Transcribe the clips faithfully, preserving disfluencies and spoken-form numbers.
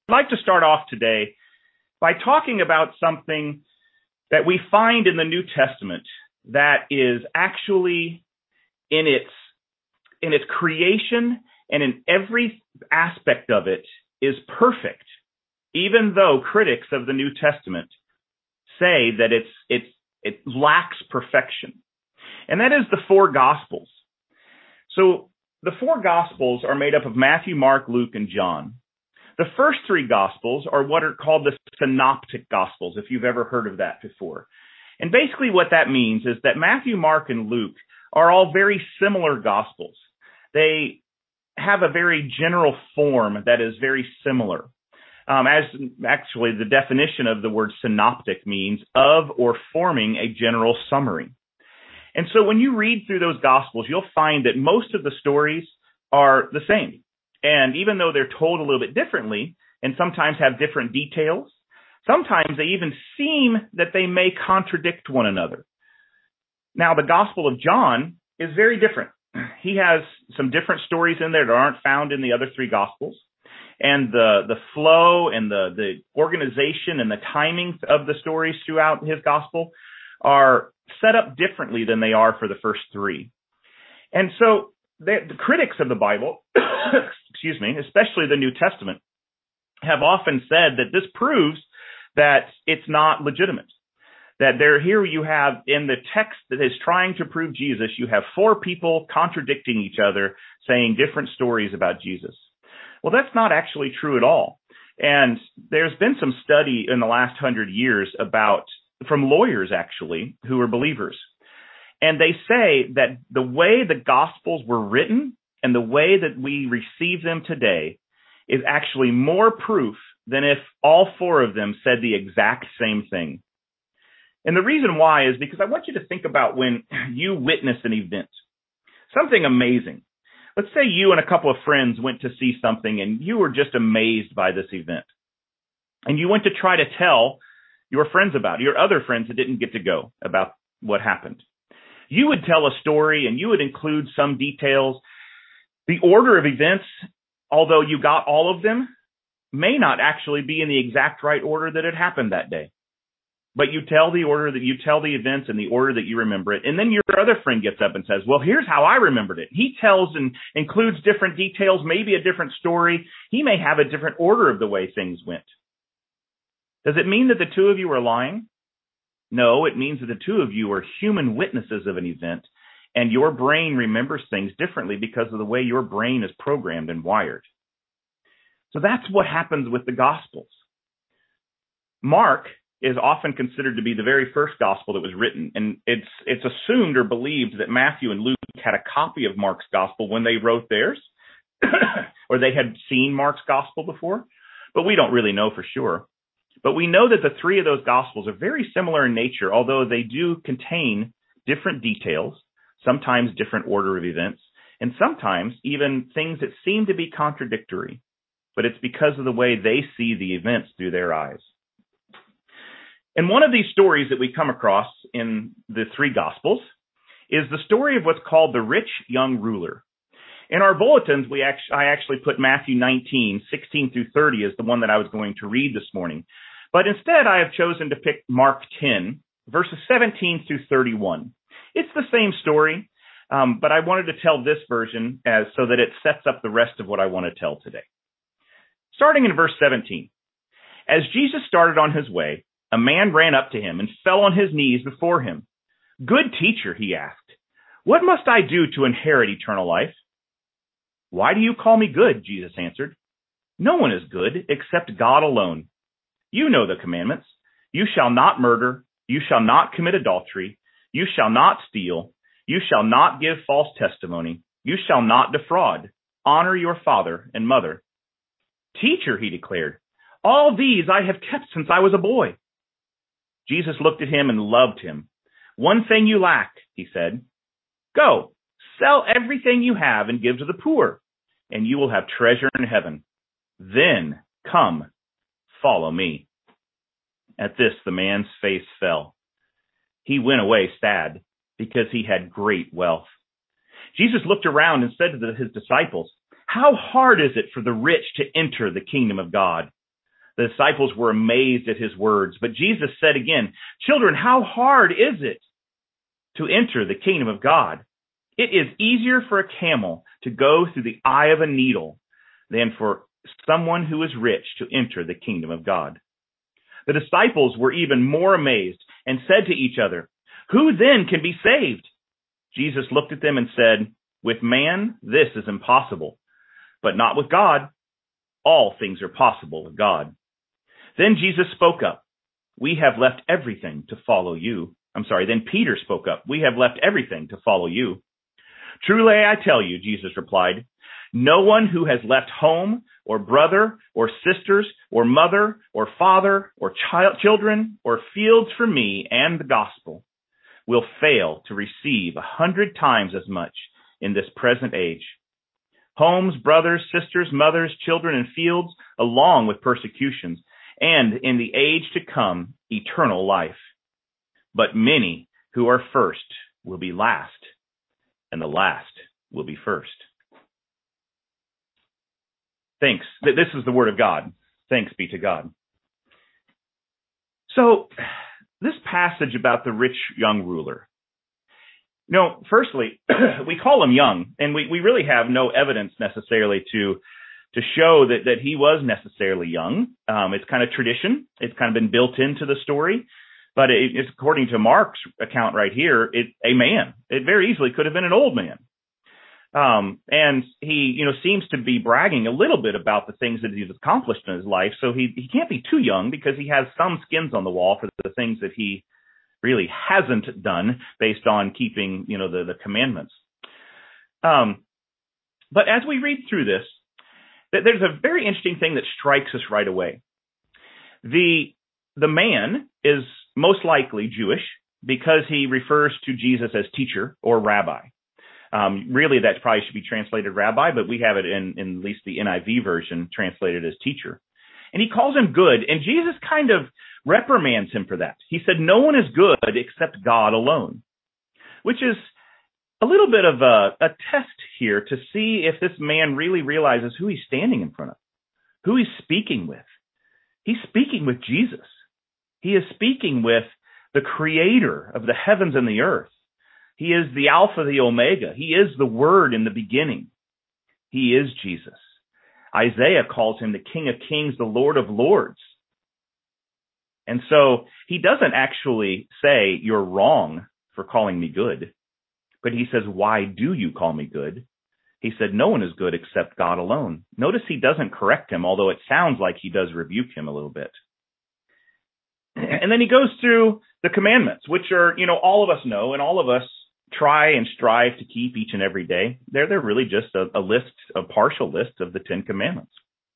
like to start off today by talking about something that we find in the New Testament that is actually in its in its creation and in every aspect of it is perfect, even though critics of the New Testament say that it's it's it lacks perfection. And that is the four Gospels. So the four Gospels are made up of Matthew, Mark, Luke, and John. The first three Gospels are what are called the Synoptic Gospels, if you've ever heard of that before. And basically what that means is that Matthew, Mark, and Luke are all very similar Gospels. They have a very general form that is very similar. Um, as actually the definition of the word synoptic means of or forming a general summary. And so when you read through those Gospels, you'll find that most of the stories are the same. And even though they're told a little bit differently and sometimes have different details, sometimes they even seem that they may contradict one another. Now, the Gospel of John is very different. He has some different stories in there that aren't found in the other three Gospels. And the, the flow and the, the organization and the timing of the stories throughout his Gospel are set up differently than they are for the first three. And so the, the critics of the Bible, excuse me, especially the New Testament, have often said that this proves that it's not legitimate. That there here you have in the text that is trying to prove Jesus, you have four people contradicting each other, saying different stories about Jesus. Well, that's not actually true at all. And there's been some study in the last hundred years about, from lawyers actually, who are believers. And they say that the way the Gospels were written and the way that we receive them today is actually more proof than if all four of them said the exact same thing. And the reason why is because I want you to think about when you witness an event, something amazing. Let's say you and a couple of friends went to see something and you were just amazed by this event. And you went to try to tell your friends about it, your other friends that didn't get to go, about what happened. You would tell a story and you would include some details. The order of events, although you got all of them, may not actually be in the exact right order that it happened that day. But you tell the order that you tell the events in the order that you remember it. And then your other friend gets up and says, well, here's how I remembered it. He tells and includes different details, maybe a different story. He may have a different order of the way things went. Does it mean that the two of you are lying? No, it means that the two of you are human witnesses of an event, and your brain remembers things differently because of the way your brain is programmed and wired. So that's what happens with the Gospels. Mark is often considered to be the very first gospel that was written. And it's it's assumed or believed that Matthew and Luke had a copy of Mark's gospel when they wrote theirs, or they had seen Mark's gospel before, but we don't really know for sure. But we know that the three of those gospels are very similar in nature, although they do contain different details, sometimes different order of events, and sometimes even things that seem to be contradictory. But it's because of the way they see the events through their eyes. And one of these stories that we come across in the three Gospels is the story of what's called the rich young ruler. In our bulletins, we act- I actually put Matthew nineteen, sixteen through thirty as the one that I was going to read this morning. But instead, I have chosen to pick Mark ten, verses seventeen through thirty-one. It's the same story, um, but I wanted to tell this version as so that it sets up the rest of what I want to tell today. Starting in verse seventeen. As Jesus started on his way, a man ran up to him and fell on his knees before him. Good teacher, he asked, what must I do to inherit eternal life? Why do you call me good? Jesus answered. No one is good except God alone. You know the commandments. You shall not murder. You shall not commit adultery. You shall not steal. You shall not give false testimony. You shall not defraud. Honor your father and mother. Teacher, he declared, all these I have kept since I was a boy. Jesus looked at him and loved him. One thing you lack, he said. Go, sell everything you have and give to the poor, and you will have treasure in heaven. Then come, follow me. At this, the man's face fell. He went away sad because he had great wealth. Jesus looked around and said to the, his disciples, how hard is it for the rich to enter the kingdom of God? The disciples were amazed at his words, but Jesus said again, "Children, how hard is it to enter the kingdom of God? It is easier for a camel to go through the eye of a needle than for someone who is rich to enter the kingdom of God." The disciples were even more amazed and said to each other, "Who then can be saved?" Jesus looked at them and said, "With man, this is impossible, but not with God. All things are possible with God." Then Jesus spoke up. "We have left everything to follow you." I'm sorry. Then Peter spoke up. "We have left everything to follow you." "Truly, I tell you," Jesus replied, "no one who has left home or brother or sisters or mother or father or child, children or fields for me and the gospel will fail to receive a hundred times as much in this present age. Homes, brothers, sisters, mothers, children, and fields, along with persecutions, and in the age to come, eternal life. But many who are first will be last, and the last will be first." Thanks. This is the word of God. Thanks be to God. So, this passage about the rich young ruler. You know, firstly, we call him young, and we, we really have no evidence necessarily to to show that, that he was necessarily young. Um, it's kind of tradition. It's kind of been built into the story. But it, it's according to Mark's account right here, it, a man. It very easily could have been an old man. Um, and he, you know, seems to be bragging a little bit about the things that he's accomplished in his life. So he, he can't be too young because he has some skins on the wall for the things that he really hasn't done based on keeping, you know, the, the commandments. Um, but as we read through this, there's a very interesting thing that strikes us right away. The, the man is most likely Jewish because he refers to Jesus as teacher or rabbi. Um, really, that probably should be translated rabbi, but we have it in, in at least the N I V version translated as teacher. And he calls him good, and Jesus kind of reprimands him for that. He said, "No one is good except God alone," which is a little bit of a, a test here to see if this man really realizes who he's standing in front of, who he's speaking with. He's speaking with Jesus. He is speaking with the creator of the heavens and the earth. He is the Alpha, the Omega. He is the Word in the beginning. He is Jesus. Isaiah calls him the King of Kings, the Lord of Lords. And so he doesn't actually say, "You're wrong for calling me good." But he says, "Why do you call me good?" He said, "No one is good except God alone." Notice he doesn't correct him, although it sounds like he does rebuke him a little bit. And then he goes through the commandments, which are, you know, all of us know, and all of us try and strive to keep each and every day. They're, they're really just a, a list, a partial list of the Ten Commandments.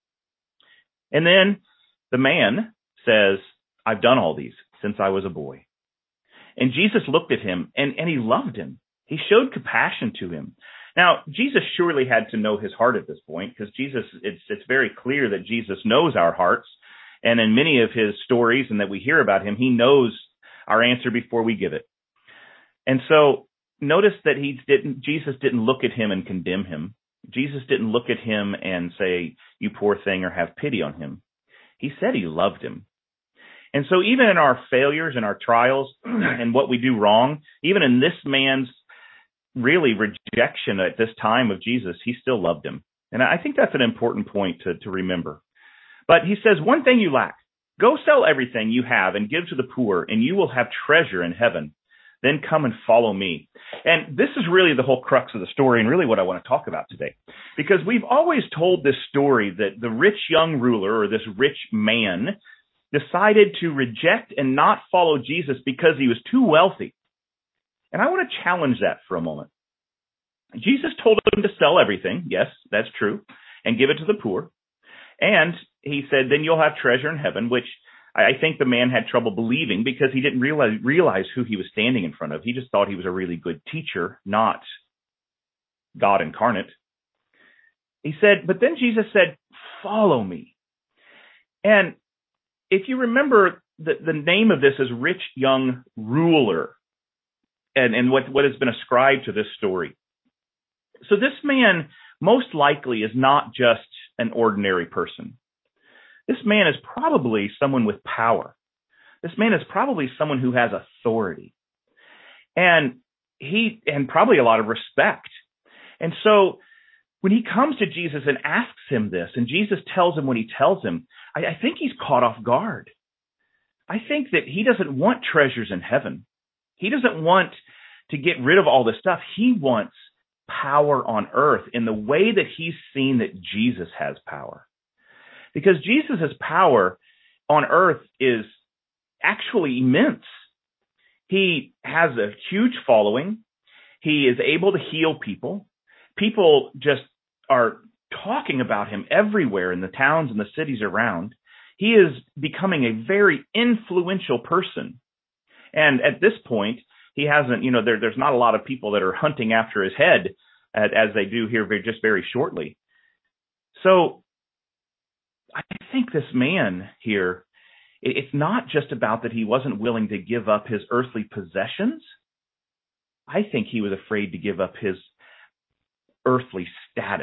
And then the man says, "I've done all these since I was a boy." And Jesus looked at him and, and he loved him. He showed compassion to him. Now, Jesus surely had to know his heart at this point, because Jesus, it's, it's very clear that Jesus knows our hearts. And in many of his stories and that we hear about him, he knows our answer before we give it. And so notice that he didn't, Jesus didn't look at him and condemn him. Jesus didn't look at him and say, "You poor thing," or have pity on him. He said he loved him. And so even in our failures and our trials and what we do wrong, even in this man's really rejection at this time of Jesus, he still loved him. And I think that's an important point to, to remember. But he says, "One thing you lack. Go sell everything you have and give to the poor, and you will have treasure in heaven. Then come and follow me." And this is really the whole crux of the story, and really what I want to talk about today. Because we've always told this story that the rich young ruler, or this rich man, decided to reject and not follow Jesus because he was too wealthy. And I want to challenge that for a moment. Jesus told him to sell everything. Yes, that's true. And give it to the poor. And he said, "Then you'll have treasure in heaven," which I think the man had trouble believing because he didn't realize, realize who he was standing in front of. He just thought he was a really good teacher, not God incarnate. He said, but then Jesus said, "Follow me." And if you remember, the, the name of this is Rich Young Ruler, and, and what, what has been ascribed to this story. So this man most likely is not just an ordinary person. this man is probably someone with power. This man is probably someone who has authority. And he, and probably a lot of respect. And so when he comes to Jesus and asks him this, and Jesus tells him what he tells him, I, I think he's caught off guard. I think that he doesn't want treasures in heaven. He doesn't want to get rid of all this stuff. He wants power on earth in the way that he's seen that Jesus has power. Because Jesus' power on earth is actually immense. He has a huge following. He is able to heal people. People just are talking about him everywhere in the towns and the cities around. He is becoming a very influential person. And at this point, he hasn't, you know, there, there's not a lot of people that are hunting after his head as, as they do here very, just very shortly. So I think this man here, it's not just about that he wasn't willing to give up his earthly possessions. I think he was afraid to give up his earthly status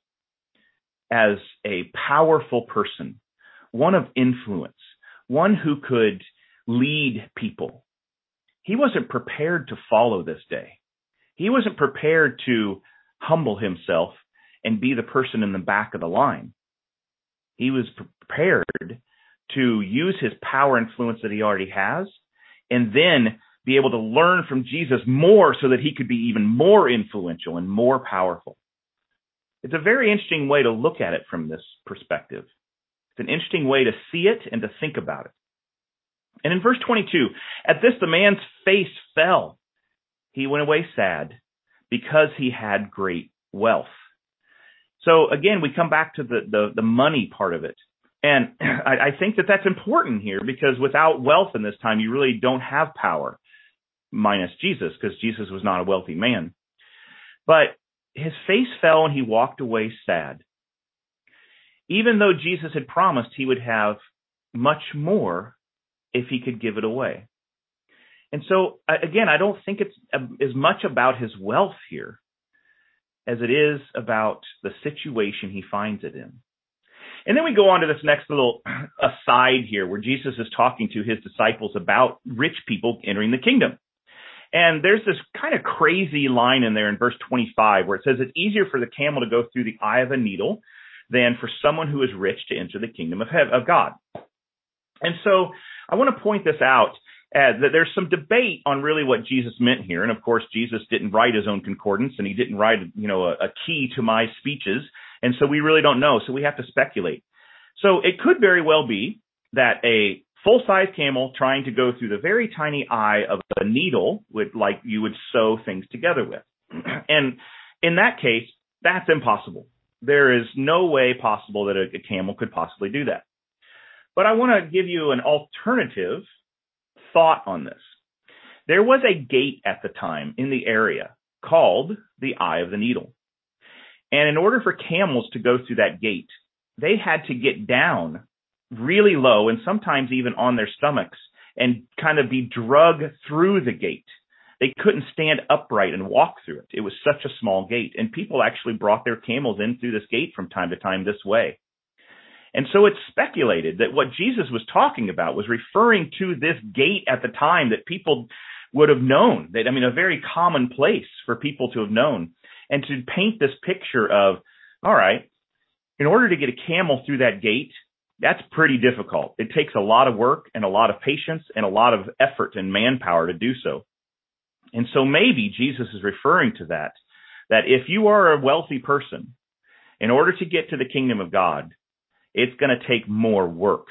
as a powerful person, one of influence, one who could lead people. He wasn't prepared to follow this day. He wasn't prepared to humble himself and be the person in the back of the line. He was prepared to use his power and influence that he already has, and then be able to learn from Jesus more so that he could be even more influential and more powerful. It's a very interesting way to look at it from this perspective. It's an interesting way to see it and to think about it. And in verse twenty-two, at this, the man's face fell. He went away sad because he had great wealth. So again, we come back to the, the, the money part of it. And I, I think that that's important here, because without wealth in this time, you really don't have power, minus Jesus, because Jesus was not a wealthy man. But his face fell and he walked away sad, even though Jesus had promised he would have much more if he could give it away. And so, again, I don't think it's as much about his wealth here as it is about the situation he finds it in. And then we go on to this next little aside here where Jesus is talking to his disciples about rich people entering the kingdom. And there's this kind of crazy line in there in verse twenty-five where it says it's easier for the camel to go through the eye of a needle than for someone who is rich to enter the kingdom of, heaven, of God. And so I want to point this out, uh, that there's some debate on really what Jesus meant here. And of course, Jesus didn't write his own concordance, and he didn't write, you know, a, a key to my speeches. And so we really don't know. So we have to speculate. So it could very well be that a full-size camel trying to go through the very tiny eye of a needle would, like you would sew things together with. And in that case, that's impossible. There is no way possible that a, a camel could possibly do that. But I want to give you an alternative thought on this. There was a gate at the time in the area called the Eye of the Needle. And in order for camels to go through that gate, they had to get down really low and sometimes even on their stomachs and kind of be drug through the gate. They couldn't stand upright and walk through it. It was such a small gate. And people actually brought their camels in through this gate from time to time this way. And so it's speculated that what Jesus was talking about was referring to this gate at the time that people would have known. That, I mean, a very common place for people to have known. And to paint this picture of, all right, in order to get a camel through that gate, that's pretty difficult. It takes a lot of work and a lot of patience and a lot of effort and manpower to do so. And so maybe Jesus is referring to that, that if you are a wealthy person, in order to get to the kingdom of God, it's going to take more work.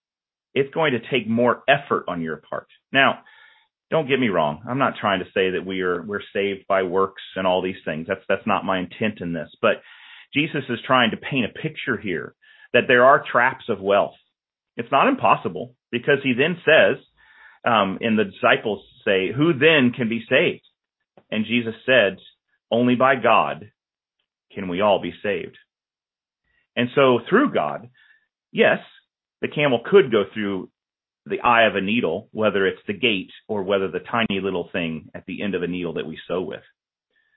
It's going to take more effort on your part. Now, don't get me wrong. I'm not trying to say that we are we're saved by works and all these things. That's that's not my intent in this. But Jesus is trying to paint a picture here that there are traps of wealth. It's not impossible, because he then says, um, and the disciples say, who then can be saved? And Jesus said, only by God can we all be saved. And so through God, yes, the camel could go through the eye of a needle, whether it's the gate or whether the tiny little thing at the end of a needle that we sew with.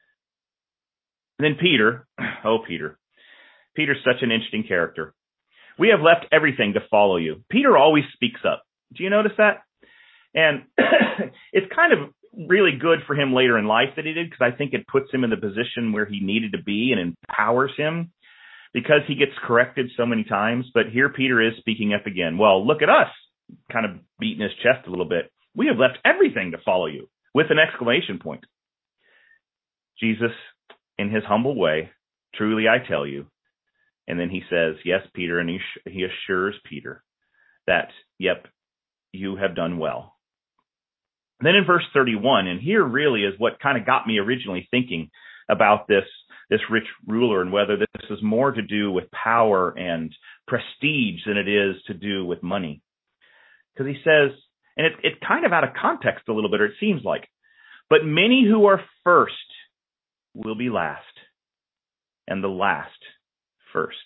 And then Peter, oh, Peter. Peter's such an interesting character. We have left everything to follow you. Peter always speaks up. Do you notice that? And it's kind of really good for him later in life that he did, because I think it puts him in the position where he needed to be and empowers him, because he gets corrected so many times. But here Peter is speaking up again. Well, look at us, kind of beating his chest a little bit. We have left everything to follow you, with an exclamation point. Jesus, in his humble way, truly I tell you. And then he says, yes, Peter, and he, he assures Peter that, yep, you have done well. Then in verse thirty-one, and here really is what kind of got me originally thinking about this, this rich ruler, and whether this is more to do with power and prestige than it is to do with money. Because he says, and it's it's kind of out of context a little bit, or it seems like, but many who are first will be last, and the last first.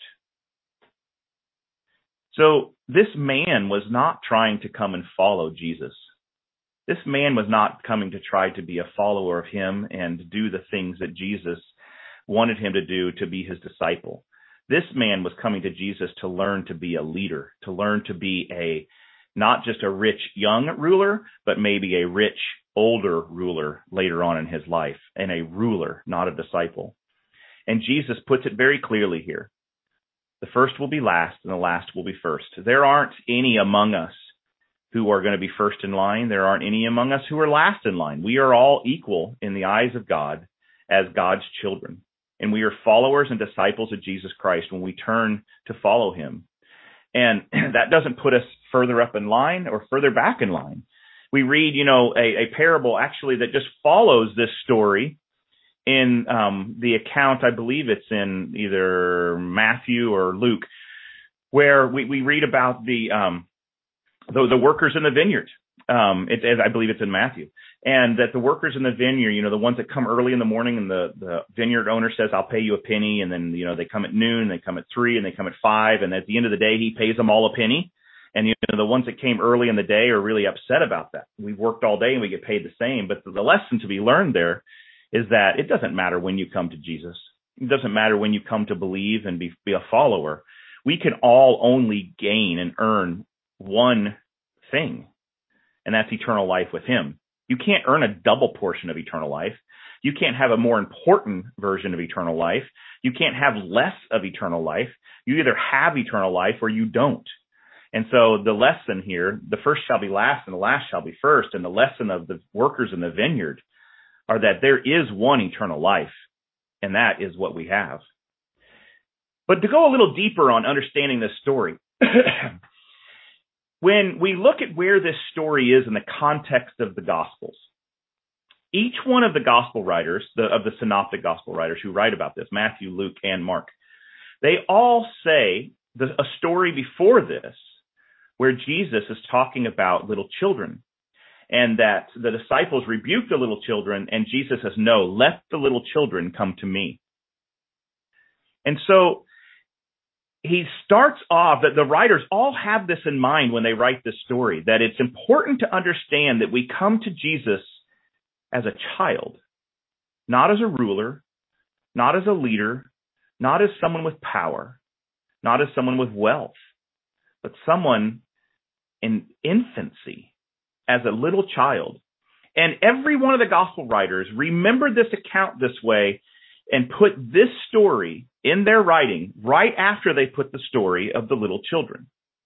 So this man was not trying to come and follow Jesus. This man was not coming to try to be a follower of him and do the things that Jesus wanted him to do to be his disciple. This man was coming to Jesus to learn to be a leader, to learn to be a, not just a rich young ruler, but maybe a rich older ruler later on in his life, and a ruler, not a disciple. And Jesus puts it very clearly here. The first will be last, and the last will be first. There aren't any among us who are going to be first in line. There aren't any among us who are last in line. We are all equal in the eyes of God as God's children. And we are followers and disciples of Jesus Christ when we turn to follow him. And that doesn't put us further up in line or further back in line. We read, you know, a, a parable actually that just follows this story in um, the account, I believe it's in either Matthew or Luke, where we, we read about the, um, the the workers in the vineyard. Um, it, I believe it's in Matthew. And that the workers in the vineyard, you know, the ones that come early in the morning, and the, the vineyard owner says, I'll pay you a penny. And then, you know, they come at noon, they come at three, and they come at five. And at the end of the day, he pays them all a penny. And, you know, the ones that came early in the day are really upset about that. We've worked all day and we get paid the same. But the, the lesson to be learned there is that it doesn't matter when you come to Jesus. It doesn't matter when you come to believe and be, be a follower. We can all only gain and earn one thing, and that's eternal life with him. You can't earn a double portion of eternal life. You can't have a more important version of eternal life. You can't have less of eternal life. You either have eternal life or you don't. And so the lesson here, the first shall be last and the last shall be first. And the lesson of the workers in the vineyard are that there is one eternal life, and that is what we have. But to go a little deeper on understanding this story, when we look at where this story is in the context of the Gospels, each one of the Gospel writers, the, of the synoptic Gospel writers who write about this, Matthew, Luke, and Mark, they all say the, a story before this where Jesus is talking about little children, and that the disciples rebuke the little children, and Jesus says, no, let the little children come to me. And so he starts off that the writers all have this in mind when they write this story, that it's important to understand that we come to Jesus as a child, not as a ruler, not as a leader, not as someone with power, not as someone with wealth, but someone in infancy, as a little child. And every one of the gospel writers remembered this account this way and put this story in their writing right after they put the story of the little children.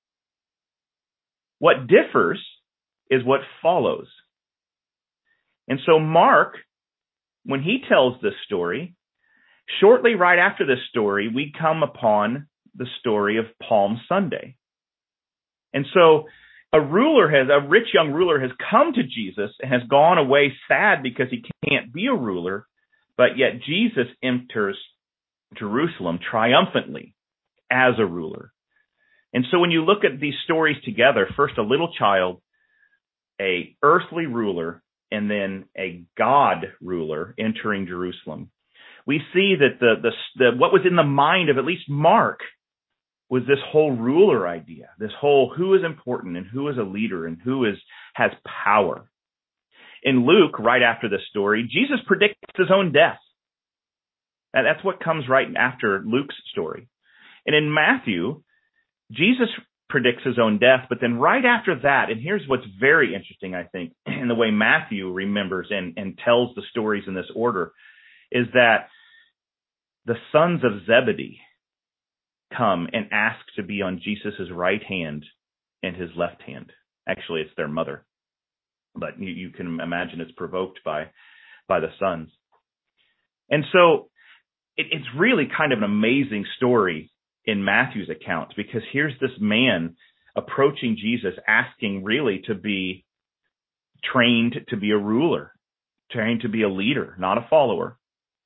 What differs is what follows. And so Mark, when he tells this story, shortly right after this story, we come upon the story of Palm Sunday. And so a ruler has, a rich young ruler has come to Jesus and has gone away sad because he can't be a ruler, but yet Jesus enters Jerusalem triumphantly as a ruler. And so when you look at these stories together, first a little child, a earthly ruler, and then a God ruler entering Jerusalem, we see that the, the, the what was in the mind of at least Mark was this whole ruler idea, this whole who is important and who is a leader and who is has power. In Luke, right after this story, Jesus predicts his own death. And that's what comes right after Luke's story. And in Matthew, Jesus predicts his own death, but then right after that, and here's what's very interesting, I think, in the way Matthew remembers and, and tells the stories in this order, is that the sons of Zebedee come and ask to be on Jesus' right hand and his left hand. Actually, it's their mother, but you, you can imagine it's provoked by, by the sons. And so it, it's really kind of an amazing story in Matthew's account, because here's this man approaching Jesus, asking really to be trained to be a ruler, trained to be a leader, not a follower.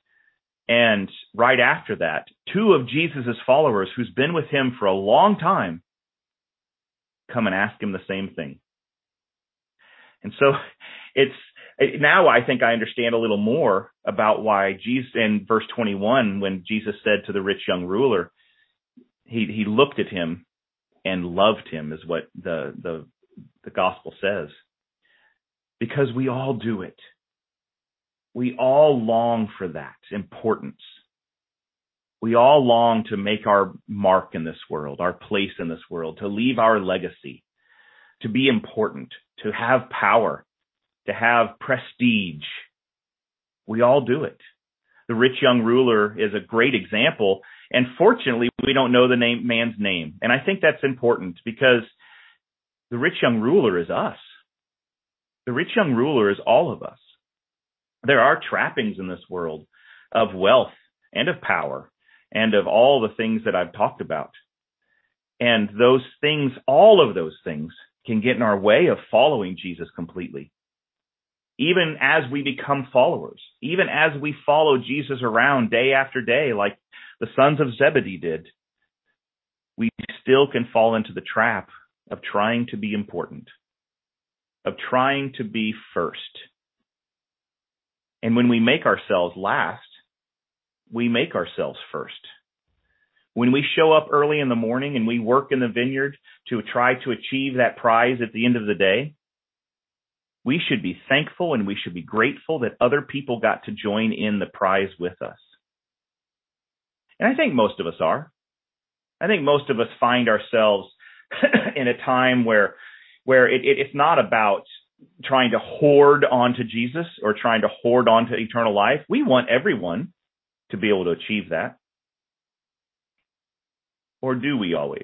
And right after that, two of Jesus's followers, who's been with him for a long time, come and ask him the same thing. And so it's now I think I understand a little more about why Jesus, in verse twenty-one, when Jesus said to the rich young ruler, he he looked at him and loved him, is what the the the gospel says. Because we all do it. We all long for that importance. We all long to make our mark in this world, our place in this world, to leave our legacy, to be important, to have power, to have prestige. We all do it. The rich young ruler is a great example. And fortunately, we don't know the name, man's name. And I think that's important, because the rich young ruler is us. The rich young ruler is all of us. There are trappings in this world of wealth and of power and of all the things that I've talked about. And those things, all of those things, can get in our way of following Jesus completely. Even as we become followers, even as we follow Jesus around day after day, like the sons of Zebedee did, we still can fall into the trap of trying to be important, of trying to be first. And when we make ourselves last, we make ourselves first. When we show up early in the morning and we work in the vineyard to try to achieve that prize at the end of the day, we should be thankful and we should be grateful that other people got to join in the prize with us. And I think most of us are. I think most of us find ourselves in a time where, where it, it, it's not about trying to hoard onto Jesus or trying to hoard onto eternal life. We want everyone to be able to achieve that. Or do we always?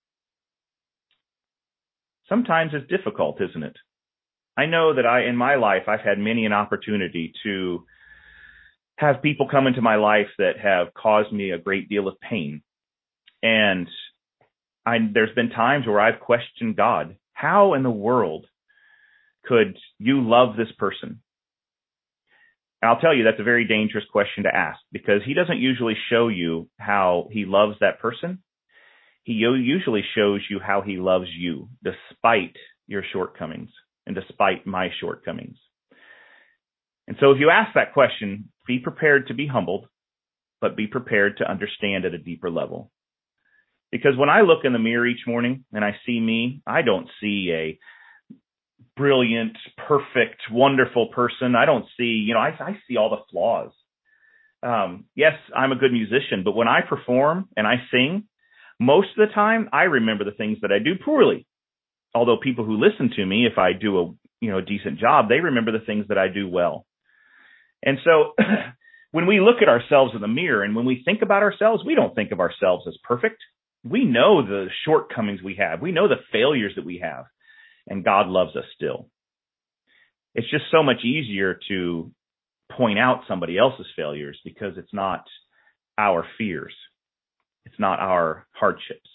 Sometimes it's difficult, isn't it? I know that I, in my life, I've had many an opportunity to have people come into my life that have caused me a great deal of pain. And I, there's been times where I've questioned God. How in the world could you love this person? And I'll tell you, that's a very dangerous question to ask, because he doesn't usually show you how he loves that person. He usually shows you how he loves you, despite your shortcomings and despite my shortcomings. And so if you ask that question, be prepared to be humbled, but be prepared to understand at a deeper level. Because when I look in the mirror each morning and I see me, I don't see a brilliant, perfect, wonderful person. I don't see, you know, I, I see all the flaws. Um, yes, I'm a good musician, but when I perform and I sing, most of the time I remember the things that I do poorly. Although people who listen to me, if I do a, you know, decent job, they remember the things that I do well. And so when we look at ourselves in the mirror and when we think about ourselves, we don't think of ourselves as perfect. We know the shortcomings we have. We know the failures that we have. And God loves us still. It's just so much easier to point out somebody else's failures because it's not our fears. It's not our hardships.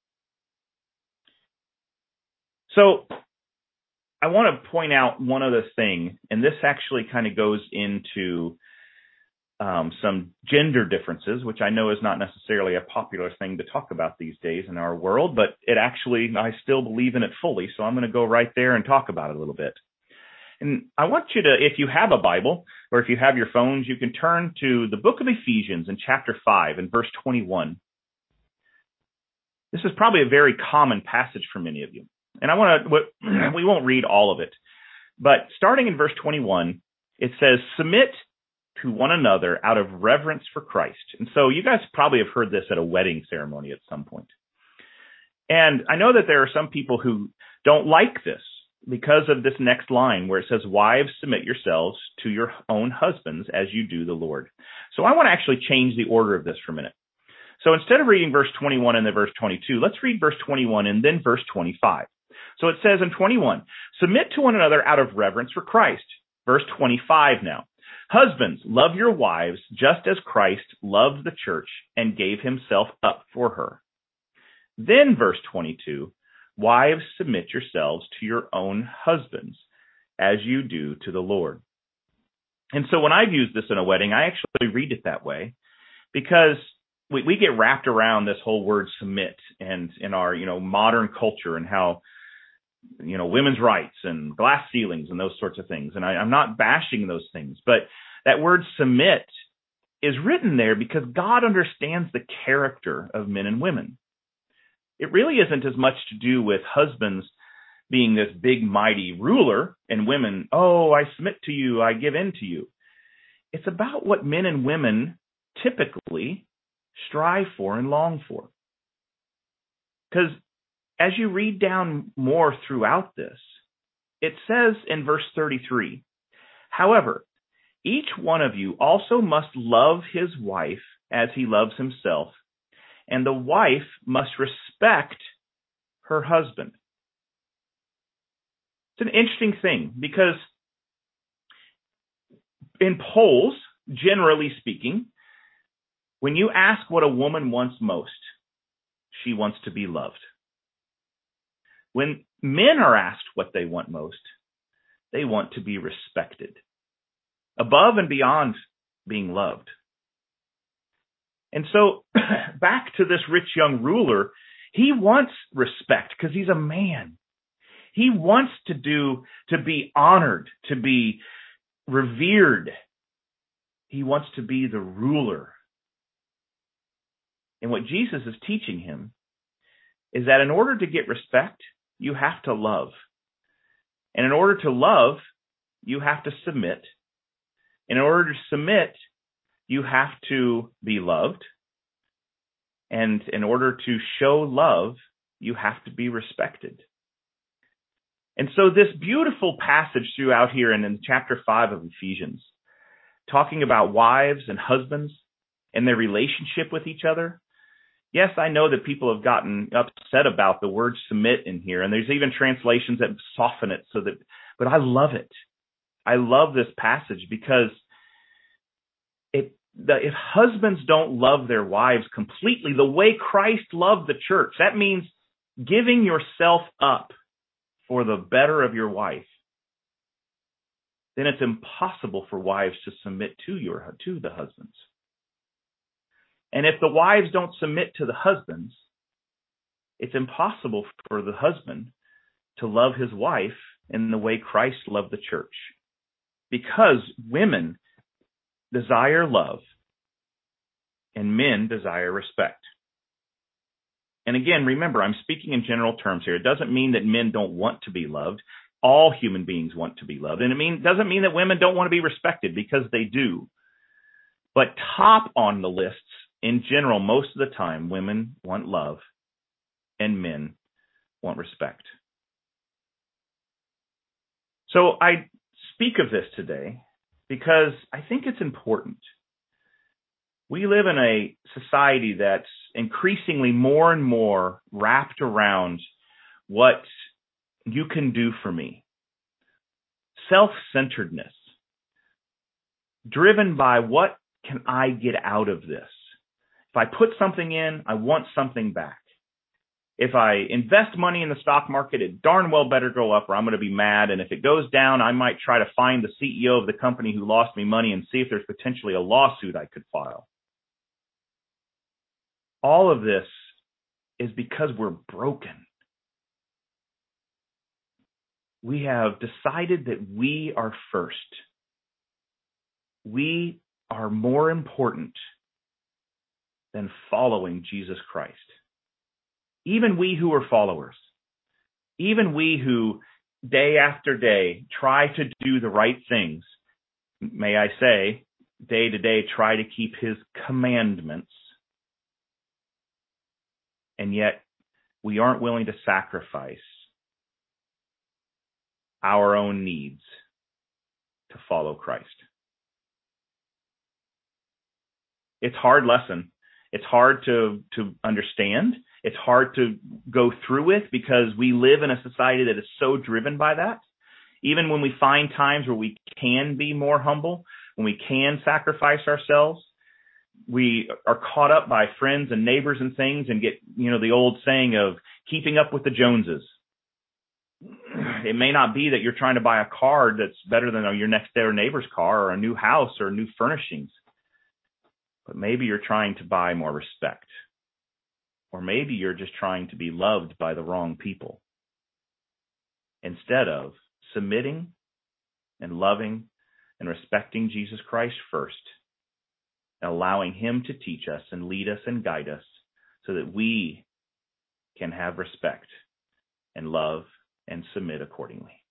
So I want to point out one other thing, and this actually kind of goes into um, some gender differences, which I know is not necessarily a popular thing to talk about these days in our world, but it actually, I still believe in it fully. So I'm going to go right there and talk about it a little bit. And I want you to, if you have a Bible or if you have your phones, you can turn to the book of Ephesians in chapter five and verse twenty-one. This is probably a very common passage for many of you. And I want to, we won't read all of it, but starting in verse twenty-one, it says, submit to one another out of reverence for Christ. And so you guys probably have heard this at a wedding ceremony at some point. And I know that there are some people who don't like this because of this next line where it says, wives, submit yourselves to your own husbands as you do the Lord. So I want to actually change the order of this for a minute. So instead of reading verse twenty-one and then verse twenty-two, let's read verse twenty-one and then verse twenty-five. So it says in twenty-one, submit to one another out of reverence for Christ. Verse twenty-five now. Husbands, love your wives just as Christ loved the church and gave himself up for her. Then verse twenty-two, wives, submit yourselves to your own husbands as you do to the Lord. And so when I've used this in a wedding, I actually read it that way because we, we get wrapped around this whole word submit and in our, you know, modern culture and how, you know, women's rights and glass ceilings and those sorts of things. And I, I'm not bashing those things, but that word submit is written there because God understands the character of men and women. It really isn't as much to do with husbands being this big, mighty ruler and women, oh, I submit to you, I give in to you. It's about what men and women typically strive for and long for. Because as you read down more throughout this, it says in verse thirty-three, however, each one of you also must love his wife as he loves himself, and the wife must respect her husband. It's an interesting thing because in polls, generally speaking, when you ask what a woman wants most, she wants to be loved. When men are asked what they want most, they want to be respected, above and beyond being loved. And so back to this rich young ruler, he wants respect because he's a man. He wants to do, to be honored, to be revered. He wants to be the ruler. And what Jesus is teaching him is that in order to get respect, you have to love. And in order to love, you have to submit. In order to submit, you have to be loved. And in order to show love, you have to be respected. And so this beautiful passage throughout here and in chapter five of Ephesians, talking about wives and husbands and their relationship with each other. Yes, I know that people have gotten upset about the word submit in here, and there's even translations that soften it so that, but I love it. I love this passage because it, the, if husbands don't love their wives completely the way Christ loved the church, that means giving yourself up for the better of your wife, then it's impossible for wives to submit to your to the husbands. And if the wives don't submit to the husbands, it's impossible for the husband to love his wife in the way Christ loved the church. Because women desire love and men desire respect. And again, remember, I'm speaking in general terms here. It doesn't mean that men don't want to be loved. All human beings want to be loved. And it mean, doesn't mean that women don't want to be respected, because they do. But top on the lists, in general, most of the time, women want love and men want respect. So I speak of this today because I think it's important. We live in a society that's increasingly more and more wrapped around what you can do for me. Self-centeredness. Driven by what can I get out of this? If I put something in, I want something back. If I invest money in the stock market, it darn well better go up or I'm going to be mad. And if it goes down, I might try to find the C E O of the company who lost me money and see if there's potentially a lawsuit I could file. All of this is because we're broken. We have decided that we are first. We are more important than following Jesus Christ. Even we who are followers, even we who day after day try to do the right things, may I say, day to day try to keep his commandments, and yet we aren't willing to sacrifice our own needs to follow Christ. It's a hard lesson. It's hard to, to understand. It's hard to go through with because we live in a society that is so driven by that. Even when we find times where we can be more humble, when we can sacrifice ourselves, we are caught up by friends and neighbors and things and get, you know, the old saying of keeping up with the Joneses. It may not be that you're trying to buy a car that's better than your next door neighbor's car or a new house or new furnishings. But maybe you're trying to buy more respect. Or maybe you're just trying to be loved by the wrong people. Instead of submitting and loving and respecting Jesus Christ first, and allowing him to teach us and lead us and guide us so that we can have respect and love and submit accordingly.